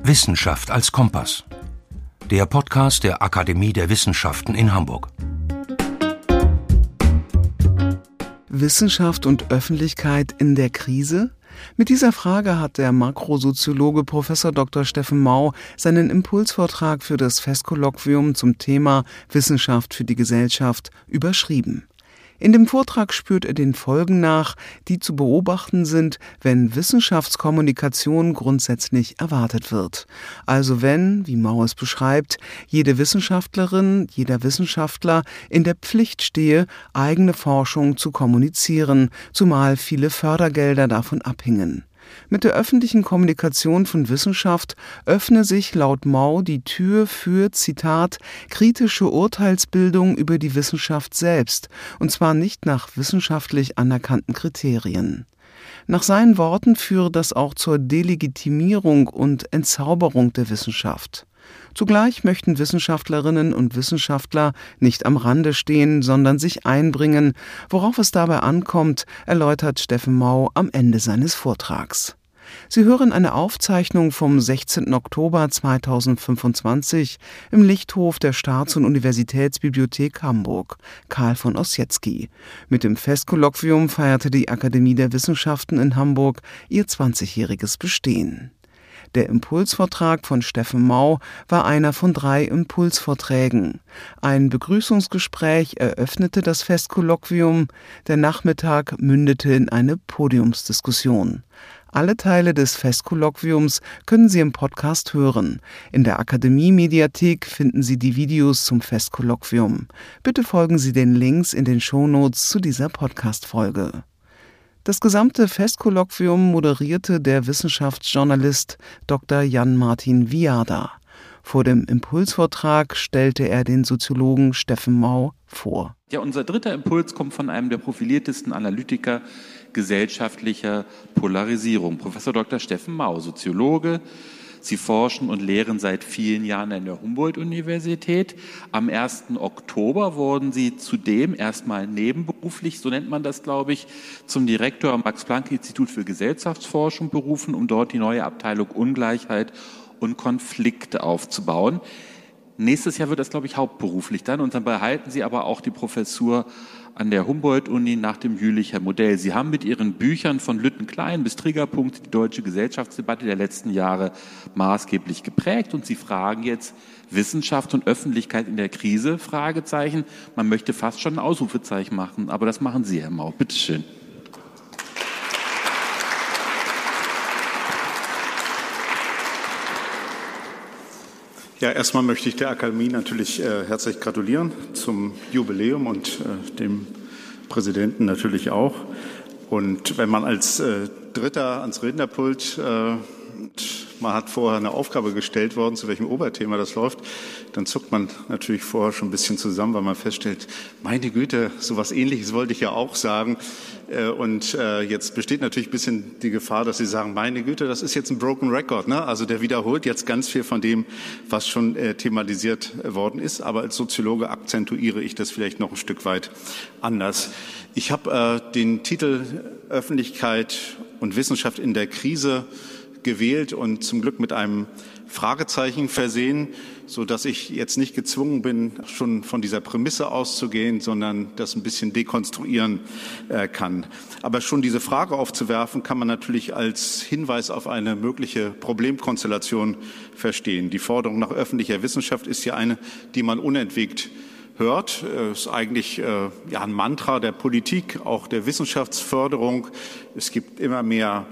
Wissenschaft als Kompass. Der Podcast der Akademie der Wissenschaften in Hamburg. Wissenschaft und Öffentlichkeit in der Krise? Mit dieser Frage hat der Makrosoziologe Prof. Dr. Steffen Mau seinen Impulsvortrag für das Festkolloquium zum Thema Wissenschaft für die Gesellschaft überschrieben. In dem Vortrag spürt er den Folgen nach, die zu beobachten sind, wenn Wissenschaftskommunikation grundsätzlich erwartet wird. Also wenn, wie Mau es beschreibt, jede Wissenschaftlerin, jeder Wissenschaftler in der Pflicht stehe, eigene Forschung zu kommunizieren, zumal viele Fördergelder davon abhingen. Mit der öffentlichen Kommunikation von Wissenschaft öffne sich laut Mau die Tür für, Zitat, kritische Urteilsbildung über die Wissenschaft selbst, und zwar nicht nach wissenschaftlich anerkannten Kriterien. Nach seinen Worten führe das auch zur Delegitimierung und Entzauberung der Wissenschaft. Zugleich möchten Wissenschaftlerinnen und Wissenschaftler nicht am Rande stehen, sondern sich einbringen. Worauf es dabei ankommt, erläutert Steffen Mau am Ende seines Vortrags. Sie hören eine Aufzeichnung vom 16. Oktober 2025 im Lichthof der Staats- und Universitätsbibliothek Hamburg, Karl von Ossietzky. Mit dem Festkolloquium feierte die Akademie der Wissenschaften in Hamburg ihr 20-jähriges Bestehen. Der Impulsvortrag von Steffen Mau war einer von 3 Impulsvorträgen. Ein Begrüßungsgespräch eröffnete das Festkolloquium, der Nachmittag mündete in eine Podiumsdiskussion. Alle Teile des Festkolloquiums können Sie im Podcast hören. In der Akademie-Mediathek finden Sie die Videos zum Festkolloquium. Bitte folgen Sie den Links in den Shownotes zu dieser Podcast-Folge. Das gesamte Festkolloquium moderierte der Wissenschaftsjournalist Dr. Jan-Martin Viada. Vor dem Impulsvortrag stellte er den Soziologen Steffen Mau vor. Ja, unser dritter Impuls kommt von einem der profiliertesten Analytiker gesellschaftlicher Polarisierung, Professor Dr. Steffen Mau, Soziologe. Sie forschen und lehren seit vielen Jahren an der Humboldt-Universität. Am 1. Oktober wurden Sie zudem erstmal nebenberuflich, so nennt man das, glaube ich, zum Direktor am Max-Planck-Institut für Gesellschaftsforschung berufen, um dort die neue Abteilung Ungleichheit und Konflikte aufzubauen. Nächstes Jahr wird das, glaube ich, hauptberuflich dann. Und dann behalten Sie aber auch die Professur an der Humboldt-Uni nach dem Jülicher Modell. Sie haben mit Ihren Büchern von Lütten-Klein bis Triggerpunkt die deutsche Gesellschaftsdebatte der letzten Jahre maßgeblich geprägt. Und Sie fragen jetzt Wissenschaft und Öffentlichkeit in der Krise, Fragezeichen. Man möchte fast schon ein Ausrufezeichen machen, aber das machen Sie, Herr Mau. Bitte schön. Ja, erstmal möchte ich der Akademie natürlich herzlich gratulieren zum Jubiläum und dem Präsidenten natürlich auch. Und wenn man als Dritter ans Rednerpult, man hat vorher eine Aufgabe gestellt worden, zu welchem Oberthema das läuft, dann zuckt man natürlich vorher schon ein bisschen zusammen, weil man feststellt, meine Güte, sowas Ähnliches wollte ich ja auch sagen. Und jetzt besteht natürlich ein bisschen die Gefahr, dass Sie sagen, meine Güte, das ist jetzt ein Broken Record, ne? Also der wiederholt jetzt ganz viel von dem, was schon thematisiert worden ist. Aber als Soziologe akzentuiere ich das vielleicht noch ein Stück weit anders. Ich habe den Titel Öffentlichkeit und Wissenschaft in der Krise gewählt und zum Glück mit einem Fragezeichen versehen, so dass ich jetzt nicht gezwungen bin, schon von dieser Prämisse auszugehen, sondern das ein bisschen dekonstruieren kann. Aber schon diese Frage aufzuwerfen, kann man natürlich als Hinweis auf eine mögliche Problemkonstellation verstehen. Die Forderung nach öffentlicher Wissenschaft ist ja eine, die man unentwegt hört. Ist eigentlich ein Mantra der Politik, auch der Wissenschaftsförderung. Es gibt immer mehr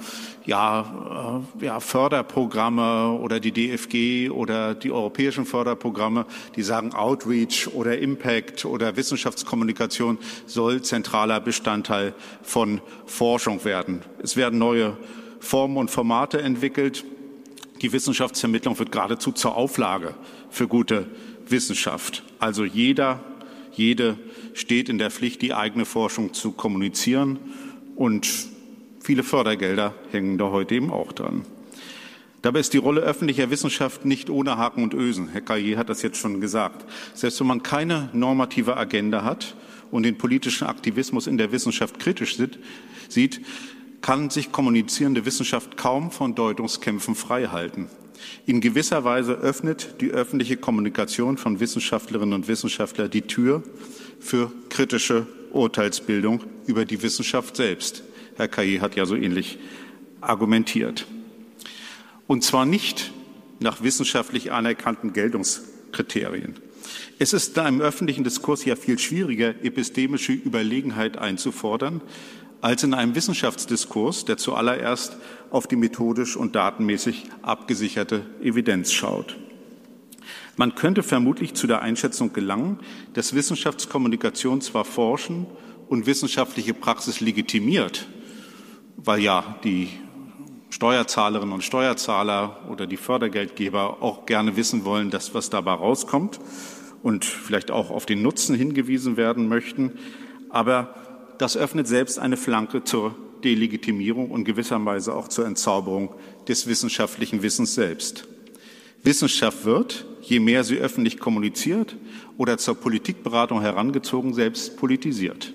Förderprogramme oder die DFG oder die europäischen Förderprogramme, die sagen, Outreach oder Impact oder Wissenschaftskommunikation soll zentraler Bestandteil von Forschung werden. Es werden neue Formen und Formate entwickelt. Die Wissenschaftsvermittlung wird geradezu zur Auflage für gute Wissenschaft. Also jede steht in der Pflicht, die eigene Forschung zu kommunizieren, und viele Fördergelder hängen da heute eben auch dran. Dabei ist die Rolle öffentlicher Wissenschaft nicht ohne Haken und Ösen. Herr Caillé hat das jetzt schon gesagt. Selbst wenn man keine normative Agenda hat und den politischen Aktivismus in der Wissenschaft kritisch sieht, kann sich kommunizierende Wissenschaft kaum von Deutungskämpfen frei halten. In gewisser Weise öffnet die öffentliche Kommunikation von Wissenschaftlerinnen und Wissenschaftlern die Tür für kritische Urteilsbildung über die Wissenschaft selbst. Herr Caillé hat ja so ähnlich argumentiert. Und zwar nicht nach wissenschaftlich anerkannten Geltungskriterien. Es ist da im öffentlichen Diskurs ja viel schwieriger, epistemische Überlegenheit einzufordern, als in einem Wissenschaftsdiskurs, der zuallererst auf die methodisch und datenmäßig abgesicherte Evidenz schaut. Man könnte vermutlich zu der Einschätzung gelangen, dass Wissenschaftskommunikation zwar Forschen und wissenschaftliche Praxis legitimiert, weil ja die Steuerzahlerinnen und Steuerzahler oder die Fördergeldgeber auch gerne wissen wollen, dass was dabei rauskommt und vielleicht auch auf den Nutzen hingewiesen werden möchten. Aber das öffnet selbst eine Flanke zur Delegitimierung und gewisserweise auch zur Entzauberung des wissenschaftlichen Wissens selbst. Wissenschaft wird, je mehr sie öffentlich kommuniziert oder zur Politikberatung herangezogen, selbst politisiert.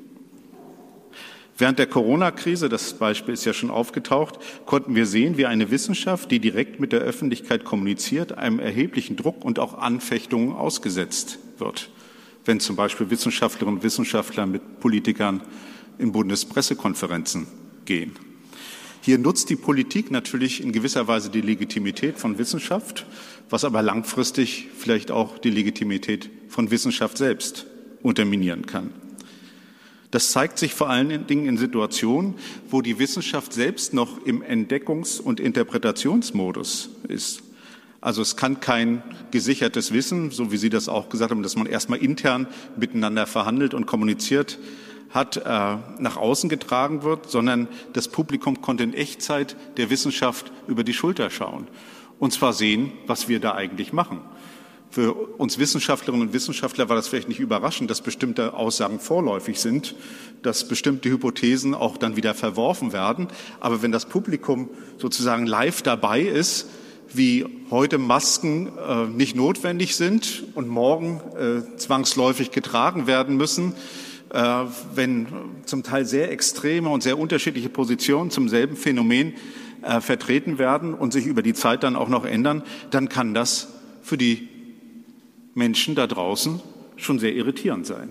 Während der Corona-Krise, das Beispiel ist ja schon aufgetaucht, konnten wir sehen, wie eine Wissenschaft, die direkt mit der Öffentlichkeit kommuniziert, einem erheblichen Druck und auch Anfechtungen ausgesetzt wird. Wenn zum Beispiel Wissenschaftlerinnen und Wissenschaftler mit Politikern in Bundespressekonferenzen gehen. Hier nutzt die Politik natürlich in gewisser Weise die Legitimität von Wissenschaft, was aber langfristig vielleicht auch die Legitimität von Wissenschaft selbst unterminieren kann. Das zeigt sich vor allen Dingen in Situationen, wo die Wissenschaft selbst noch im Entdeckungs- und Interpretationsmodus ist. Also es kann kein gesichertes Wissen, so wie Sie das auch gesagt haben, dass man erstmal intern miteinander verhandelt und kommuniziert hat, nach außen getragen wird, sondern das Publikum konnte in Echtzeit der Wissenschaft über die Schulter schauen und zwar sehen, was wir da eigentlich machen. Für uns Wissenschaftlerinnen und Wissenschaftler war das vielleicht nicht überraschend, dass bestimmte Aussagen vorläufig sind, dass bestimmte Hypothesen auch dann wieder verworfen werden. Aber wenn das Publikum sozusagen live dabei ist, wie heute Masken nicht notwendig sind und morgen zwangsläufig getragen werden müssen, wenn zum Teil sehr extreme und sehr unterschiedliche Positionen zum selben Phänomen vertreten werden und sich über die Zeit dann auch noch ändern, dann kann das für die Menschen da draußen schon sehr irritierend sein.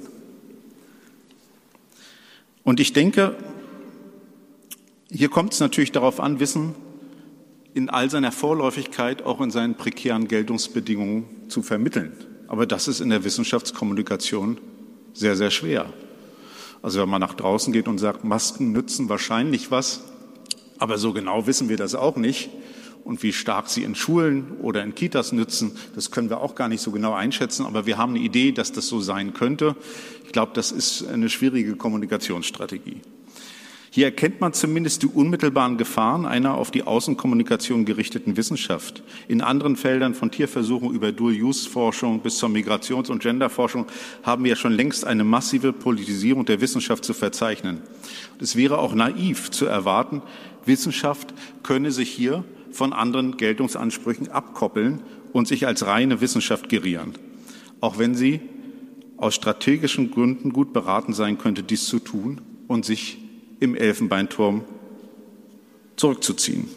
Und ich denke, hier kommt es natürlich darauf an, Wissen in all seiner Vorläufigkeit auch in seinen prekären Geltungsbedingungen zu vermitteln. Aber das ist in der Wissenschaftskommunikation sehr, sehr schwer. Also wenn man nach draußen geht und sagt, Masken nützen wahrscheinlich was, aber so genau wissen wir das auch nicht. Und wie stark sie in Schulen oder in Kitas nützen, das können wir auch gar nicht so genau einschätzen. Aber wir haben eine Idee, dass das so sein könnte. Ich glaube, das ist eine schwierige Kommunikationsstrategie. Hier erkennt man zumindest die unmittelbaren Gefahren einer auf die Außenkommunikation gerichteten Wissenschaft. In anderen Feldern von Tierversuchen über Dual-Use-Forschung bis zur Migrations- und Genderforschung haben wir ja schon längst eine massive Politisierung der Wissenschaft zu verzeichnen. Es wäre auch naiv zu erwarten, Wissenschaft könne sich hier von anderen Geltungsansprüchen abkoppeln und sich als reine Wissenschaft gerieren, auch wenn sie aus strategischen Gründen gut beraten sein könnte, dies zu tun und sich im Elfenbeinturm zurückzuziehen.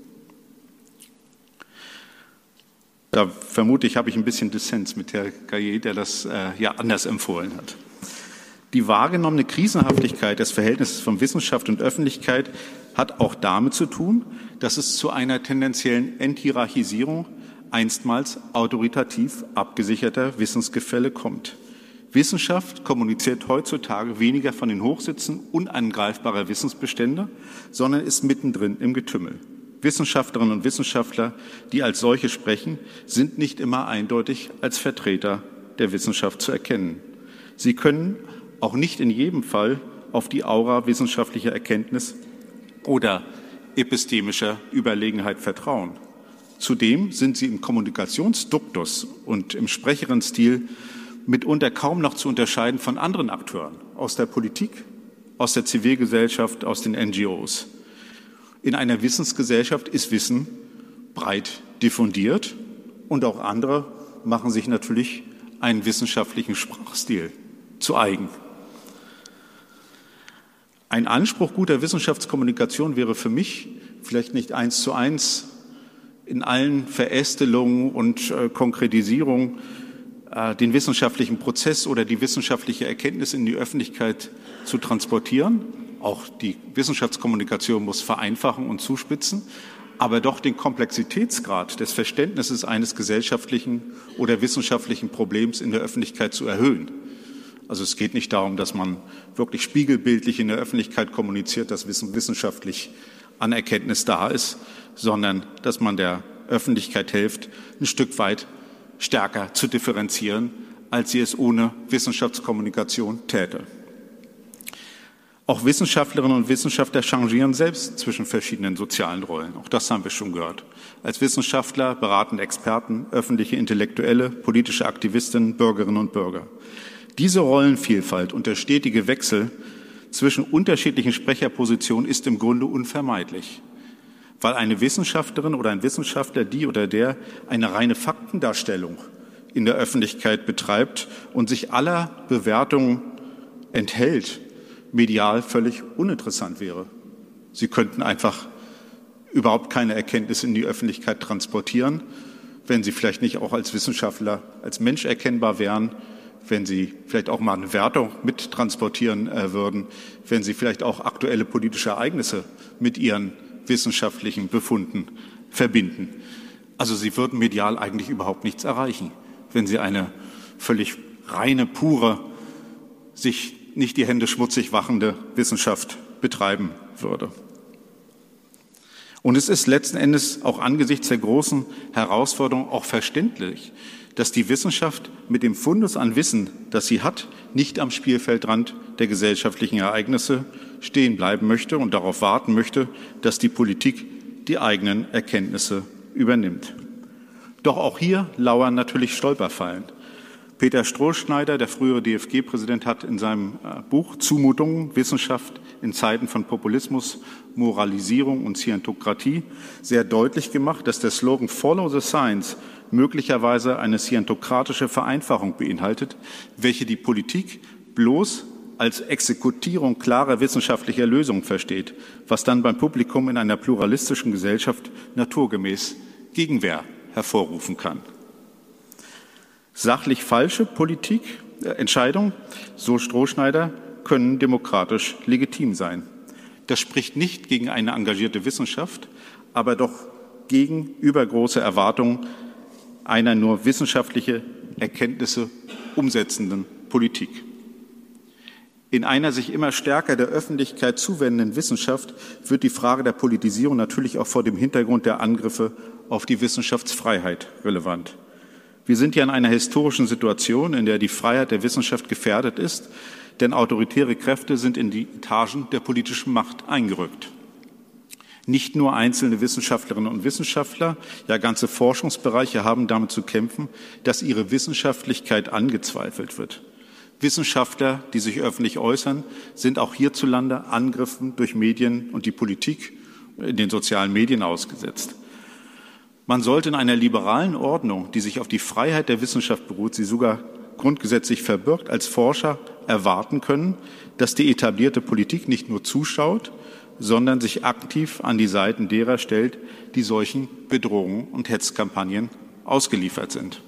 Da vermute ich, habe ich ein bisschen Dissens mit Herrn Caillé, der das ja anders empfohlen hat. Die wahrgenommene Krisenhaftigkeit des Verhältnisses von Wissenschaft und Öffentlichkeit hat auch damit zu tun, dass es zu einer tendenziellen Enthierarchisierung einstmals autoritativ abgesicherter Wissensgefälle kommt. Wissenschaft kommuniziert heutzutage weniger von den Hochsitzen unangreifbarer Wissensbestände, sondern ist mittendrin im Getümmel. Wissenschaftlerinnen und Wissenschaftler, die als solche sprechen, sind nicht immer eindeutig als Vertreter der Wissenschaft zu erkennen. Sie können auch nicht in jedem Fall auf die Aura wissenschaftlicher Erkenntnis oder epistemischer Überlegenheit vertrauen. Zudem sind sie im Kommunikationsduktus und im Sprecherinstil mitunter kaum noch zu unterscheiden von anderen Akteuren aus der Politik, aus der Zivilgesellschaft, aus den NGOs. In einer Wissensgesellschaft ist Wissen breit diffundiert und auch andere machen sich natürlich einen wissenschaftlichen Sprachstil zu eigen. Ein Anspruch guter Wissenschaftskommunikation wäre für mich vielleicht nicht 1:1 in allen Verästelungen und Konkretisierungen den wissenschaftlichen Prozess oder die wissenschaftliche Erkenntnis in die Öffentlichkeit zu transportieren. Auch die Wissenschaftskommunikation muss vereinfachen und zuspitzen, aber doch den Komplexitätsgrad des Verständnisses eines gesellschaftlichen oder wissenschaftlichen Problems in der Öffentlichkeit zu erhöhen. Also es geht nicht darum, dass man wirklich spiegelbildlich in der Öffentlichkeit kommuniziert, dass wissenschaftlich an Erkenntnis da ist, sondern dass man der Öffentlichkeit hilft, ein Stück weit stärker zu differenzieren, als sie es ohne Wissenschaftskommunikation täte. Auch Wissenschaftlerinnen und Wissenschaftler changieren selbst zwischen verschiedenen sozialen Rollen. Auch das haben wir schon gehört. Als Wissenschaftler, beratende Experten, öffentliche Intellektuelle, politische Aktivistinnen, Bürgerinnen und Bürger. Diese Rollenvielfalt und der stetige Wechsel zwischen unterschiedlichen Sprecherpositionen ist im Grunde unvermeidlich, weil eine Wissenschaftlerin oder ein Wissenschaftler, die oder der eine reine Faktendarstellung in der Öffentlichkeit betreibt und sich aller Bewertungen enthält, medial völlig uninteressant wäre. Sie könnten einfach überhaupt keine Erkenntnis in die Öffentlichkeit transportieren, wenn sie vielleicht nicht auch als Wissenschaftler, als Mensch erkennbar wären, wenn sie vielleicht auch mal eine Wertung mit transportieren würden, wenn sie vielleicht auch aktuelle politische Ereignisse mit ihren wissenschaftlichen Befunden verbinden. Also sie würden medial eigentlich überhaupt nichts erreichen, wenn sie eine völlig reine, pure, sich nicht die Hände schmutzig wachende Wissenschaft betreiben würde. Und es ist letzten Endes auch angesichts der großen Herausforderung auch verständlich, dass die Wissenschaft mit dem Fundus an Wissen, das sie hat, nicht am Spielfeldrand der gesellschaftlichen Ereignisse stehen bleiben möchte und darauf warten möchte, dass die Politik die eigenen Erkenntnisse übernimmt. Doch auch hier lauern natürlich Stolperfallen. Peter Strohschneider, der frühere DFG-Präsident, hat in seinem Buch Zumutungen, Wissenschaft in Zeiten von Populismus, Moralisierung und Scientokratie sehr deutlich gemacht, dass der Slogan Follow the Science möglicherweise eine scientokratische Vereinfachung beinhaltet, welche die Politik bloß als Exekutierung klarer wissenschaftlicher Lösungen versteht, was dann beim Publikum in einer pluralistischen Gesellschaft naturgemäß Gegenwehr hervorrufen kann. Sachlich falsche Entscheidungen, so Strohschneider, können demokratisch legitim sein. Das spricht nicht gegen eine engagierte Wissenschaft, aber doch gegen übergroße Erwartungen einer nur wissenschaftliche Erkenntnisse umsetzenden Politik. In einer sich immer stärker der Öffentlichkeit zuwendenden Wissenschaft wird die Frage der Politisierung natürlich auch vor dem Hintergrund der Angriffe auf die Wissenschaftsfreiheit relevant. Wir sind ja in einer historischen Situation, in der die Freiheit der Wissenschaft gefährdet ist, denn autoritäre Kräfte sind in die Etagen der politischen Macht eingerückt. Nicht nur einzelne Wissenschaftlerinnen und Wissenschaftler, ja ganze Forschungsbereiche haben damit zu kämpfen, dass ihre Wissenschaftlichkeit angezweifelt wird. Wissenschaftler, die sich öffentlich äußern, sind auch hierzulande Angriffen durch Medien und die Politik in den sozialen Medien ausgesetzt. Man sollte in einer liberalen Ordnung, die sich auf die Freiheit der Wissenschaft beruht, sie sogar grundgesetzlich verbirgt, als Forscher erwarten können, dass die etablierte Politik nicht nur zuschaut, sondern sich aktiv an die Seiten derer stellt, die solchen Bedrohungen und Hetzkampagnen ausgeliefert sind.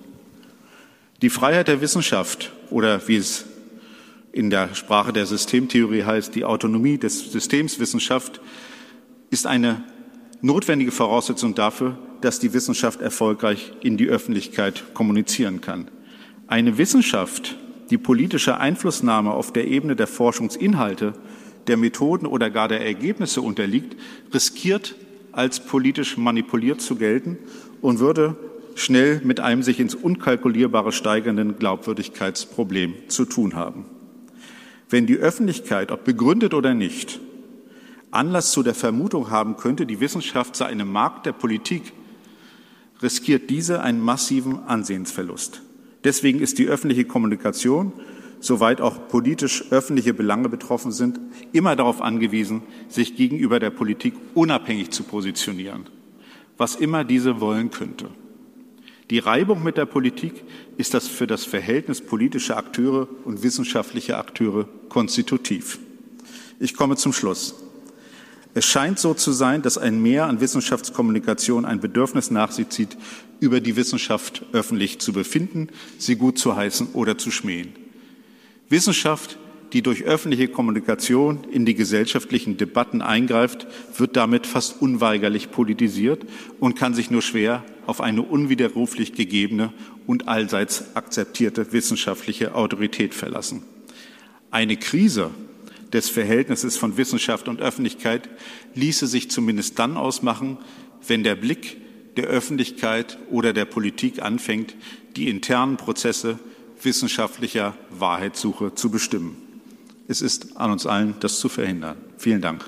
Die Freiheit der Wissenschaft oder wie es in der Sprache der Systemtheorie heißt, die Autonomie des Systems Wissenschaft ist eine notwendige Voraussetzung dafür, dass die Wissenschaft erfolgreich in die Öffentlichkeit kommunizieren kann. Eine Wissenschaft, die politische Einflussnahme auf der Ebene der Forschungsinhalte, der Methoden oder gar der Ergebnisse unterliegt, riskiert, als politisch manipuliert zu gelten und würde schnell mit einem sich ins Unkalkulierbare steigernden Glaubwürdigkeitsproblem zu tun haben. Wenn die Öffentlichkeit, ob begründet oder nicht, Anlass zu der Vermutung haben könnte, die Wissenschaft sei eine Magd der Politik, riskiert diese einen massiven Ansehensverlust. Deswegen ist die öffentliche Kommunikation, soweit auch politisch öffentliche Belange betroffen sind, immer darauf angewiesen, sich gegenüber der Politik unabhängig zu positionieren, was immer diese wollen könnte. Die Reibung mit der Politik ist das für das Verhältnis politischer Akteure und wissenschaftlicher Akteure konstitutiv. Ich komme zum Schluss. Es scheint so zu sein, dass ein Mehr an Wissenschaftskommunikation ein Bedürfnis nach sich zieht, über die Wissenschaft öffentlich zu befinden, sie gut zu heißen oder zu schmähen. Wissenschaft, die durch öffentliche Kommunikation in die gesellschaftlichen Debatten eingreift, wird damit fast unweigerlich politisiert und kann sich nur schwer auf eine unwiderruflich gegebene und allseits akzeptierte wissenschaftliche Autorität verlassen. Eine Krise des Verhältnisses von Wissenschaft und Öffentlichkeit ließe sich zumindest dann ausmachen, wenn der Blick der Öffentlichkeit oder der Politik anfängt, die internen Prozesse wissenschaftlicher Wahrheitssuche zu bestimmen. Es ist an uns allen, das zu verhindern. Vielen Dank.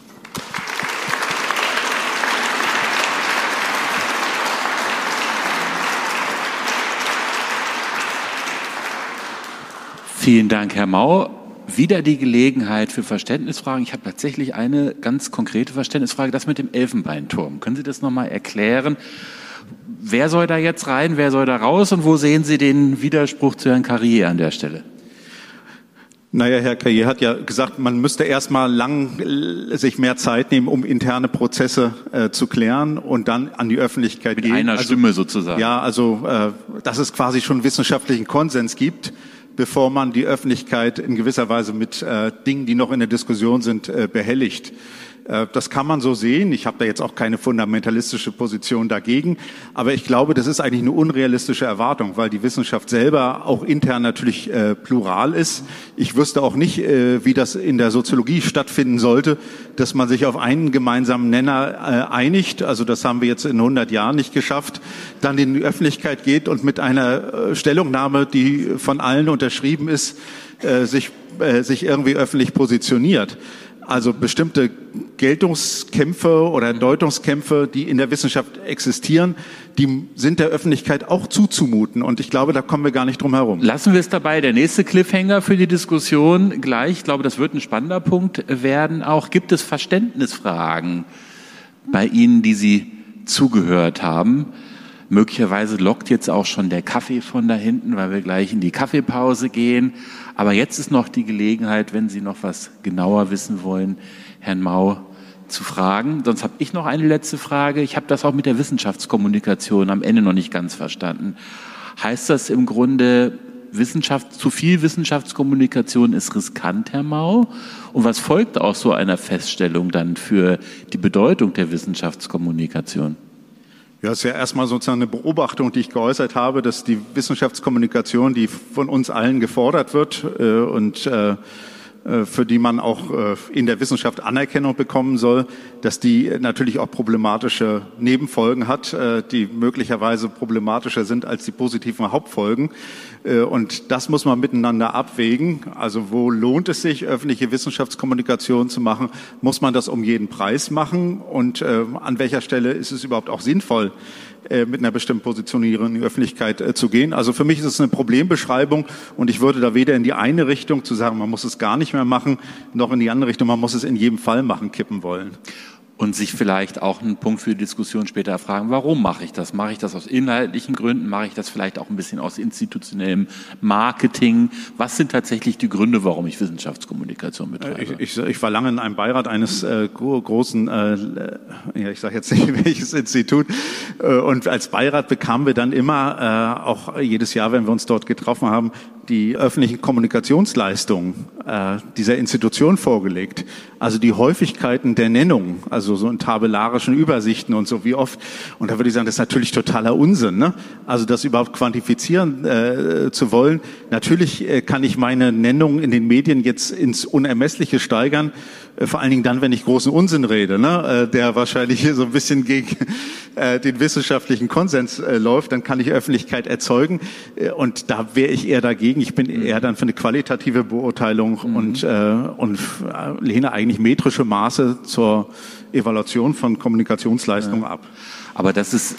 Vielen Dank, Herr Mau. Wieder die Gelegenheit für Verständnisfragen. Ich habe tatsächlich eine ganz konkrete Verständnisfrage, das mit dem Elfenbeinturm. Können Sie das nochmal erklären? Wer soll da jetzt rein, wer soll da raus und wo sehen Sie den Widerspruch zu Herrn Carrier an der Stelle? Naja, Herr Carrier hat ja gesagt, man müsste erstmal sich mehr Zeit nehmen, um interne Prozesse zu klären und dann an die Öffentlichkeit gehen. Mit einer Stimme sozusagen. Ja, also dass es quasi schon wissenschaftlichen Konsens gibt, bevor man die Öffentlichkeit in gewisser Weise mit Dingen, die noch in der Diskussion sind, behelligt. Das kann man so sehen. Ich habe da jetzt auch keine fundamentalistische Position dagegen. Aber ich glaube, das ist eigentlich eine unrealistische Erwartung, weil die Wissenschaft selber auch intern natürlich plural ist. Ich wüsste auch nicht, wie das in der Soziologie stattfinden sollte, dass man sich auf einen gemeinsamen Nenner einigt. Also das haben wir jetzt in 100 Jahren nicht geschafft. Dann in die Öffentlichkeit geht und mit einer Stellungnahme, die von allen unterschrieben ist, sich irgendwie öffentlich positioniert. Also bestimmte Geltungskämpfe oder Deutungskämpfe, die in der Wissenschaft existieren, die sind der Öffentlichkeit auch zuzumuten. Und ich glaube, da kommen wir gar nicht drum herum. Lassen wir es dabei. Der nächste Cliffhanger für die Diskussion gleich. Ich glaube, das wird ein spannender Punkt werden. Auch gibt es Verständnisfragen bei Ihnen, die Sie zugehört haben? Möglicherweise lockt jetzt auch schon der Kaffee von da hinten, weil wir gleich in die Kaffeepause gehen. Aber jetzt ist noch die Gelegenheit, wenn Sie noch was genauer wissen wollen, Herrn Mau zu fragen. Sonst habe ich noch eine letzte Frage. Ich habe das auch mit der Wissenschaftskommunikation am Ende noch nicht ganz verstanden. Heißt das im Grunde, zu viel Wissenschaftskommunikation ist riskant, Herr Mau? Und was folgt aus so einer Feststellung dann für die Bedeutung der Wissenschaftskommunikation? Ja, es ist ja erstmal sozusagen eine Beobachtung, die ich geäußert habe, dass die Wissenschaftskommunikation, die von uns allen gefordert wird und für die man auch in der Wissenschaft Anerkennung bekommen soll, dass die natürlich auch problematische Nebenfolgen hat, die möglicherweise problematischer sind als die positiven Hauptfolgen. Und das muss man miteinander abwägen. Also wo lohnt es sich, öffentliche Wissenschaftskommunikation zu machen? Muss man das um jeden Preis machen? Und an welcher Stelle ist es überhaupt auch sinnvoll, mit einer bestimmten Positionierung in die Öffentlichkeit zu gehen? Also für mich ist es eine Problembeschreibung und ich würde da weder in die eine Richtung zu sagen, man muss es gar nicht mehr machen, noch in die andere Richtung, man muss es in jedem Fall machen, kippen wollen. Und sich vielleicht auch einen Punkt für die Diskussion später fragen, warum mache ich das? Mache ich das aus inhaltlichen Gründen? Mache ich das vielleicht auch ein bisschen aus institutionellem Marketing? Was sind tatsächlich die Gründe, warum ich Wissenschaftskommunikation betreibe? Ich war lange in einem Beirat eines großen, ich sage jetzt nicht welches Institut, und als Beirat bekamen wir dann immer, auch jedes Jahr, wenn wir uns dort getroffen haben, die öffentlichen Kommunikationsleistungen dieser Institution vorgelegt. Also die Häufigkeiten der Nennung, also so in tabellarischen Übersichten und so wie oft. Und da würde ich sagen, das ist natürlich totaler Unsinn, ne? Also das überhaupt quantifizieren zu wollen. Natürlich kann ich meine Nennung in den Medien jetzt ins Unermessliche steigern. Vor allen Dingen dann, wenn ich großen Unsinn rede, ne, der wahrscheinlich so ein bisschen gegen den wissenschaftlichen Konsens läuft, dann kann ich Öffentlichkeit erzeugen. Und da wäre ich eher dagegen. Ich bin eher dann für eine qualitative Beurteilung und lehne eigentlich metrische Maße zur Evaluation von Kommunikationsleistungen ab. Aber das ist...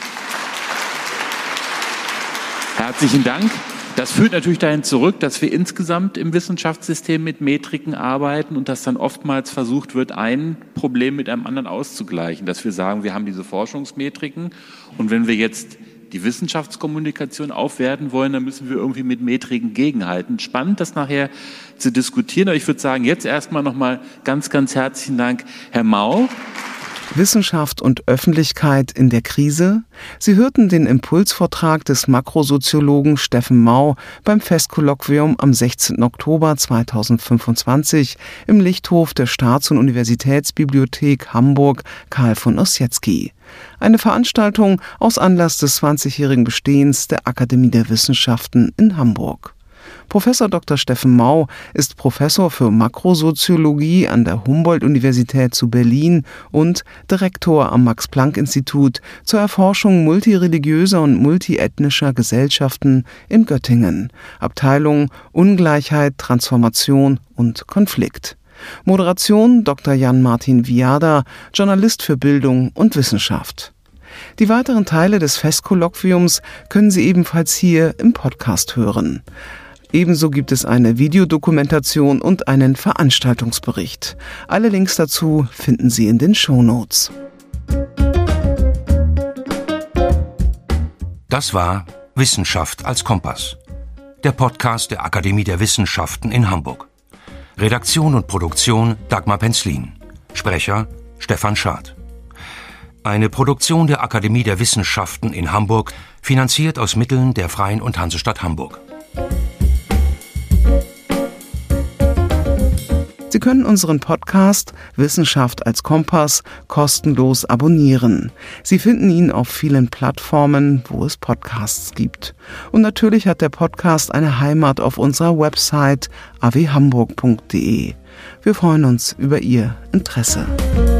Herzlichen Dank. Das führt natürlich dahin zurück, dass wir insgesamt im Wissenschaftssystem mit Metriken arbeiten und dass dann oftmals versucht wird, ein Problem mit einem anderen auszugleichen. Dass wir sagen, wir haben diese Forschungsmetriken und wenn wir jetzt die Wissenschaftskommunikation aufwerten wollen, dann müssen wir irgendwie mit Metriken gegenhalten. Spannend, das nachher zu diskutieren. Aber ich würde sagen, jetzt erstmal nochmal ganz, ganz herzlichen Dank, Herr Mau. Wissenschaft und Öffentlichkeit in der Krise. Sie hörten den Impulsvortrag des Makrosoziologen Steffen Mau beim Festkolloquium am 16. Oktober 2025 im Lichthof der Staats- und Universitätsbibliothek Hamburg Karl von Ossietzky. Eine Veranstaltung aus Anlass des 20-jährigen Bestehens der Akademie der Wissenschaften in Hamburg. Professor Dr. Steffen Mau ist Professor für Makrosoziologie an der Humboldt-Universität zu Berlin und Direktor am Max-Planck-Institut zur Erforschung multireligiöser und multiethnischer Gesellschaften in Göttingen, Abteilung Ungleichheit, Transformation und Konflikt. Moderation Dr. Jan-Martin Viada, Journalist für Bildung und Wissenschaft. Die weiteren Teile des Festkolloquiums können Sie ebenfalls hier im Podcast hören. Ebenso gibt es eine Videodokumentation und einen Veranstaltungsbericht. Alle Links dazu finden Sie in den Shownotes. Das war Wissenschaft als Kompass, der Podcast der Akademie der Wissenschaften in Hamburg. Redaktion und Produktion Dagmar Penzlin. Sprecher Stefan Schad. Eine Produktion der Akademie der Wissenschaften in Hamburg, finanziert aus Mitteln der Freien und Hansestadt Hamburg. Sie können unseren Podcast Wissenschaft als Kompass kostenlos abonnieren. Sie finden ihn auf vielen Plattformen, wo es Podcasts gibt. Und natürlich hat der Podcast eine Heimat auf unserer Website awhamburg.de. Wir freuen uns über Ihr Interesse.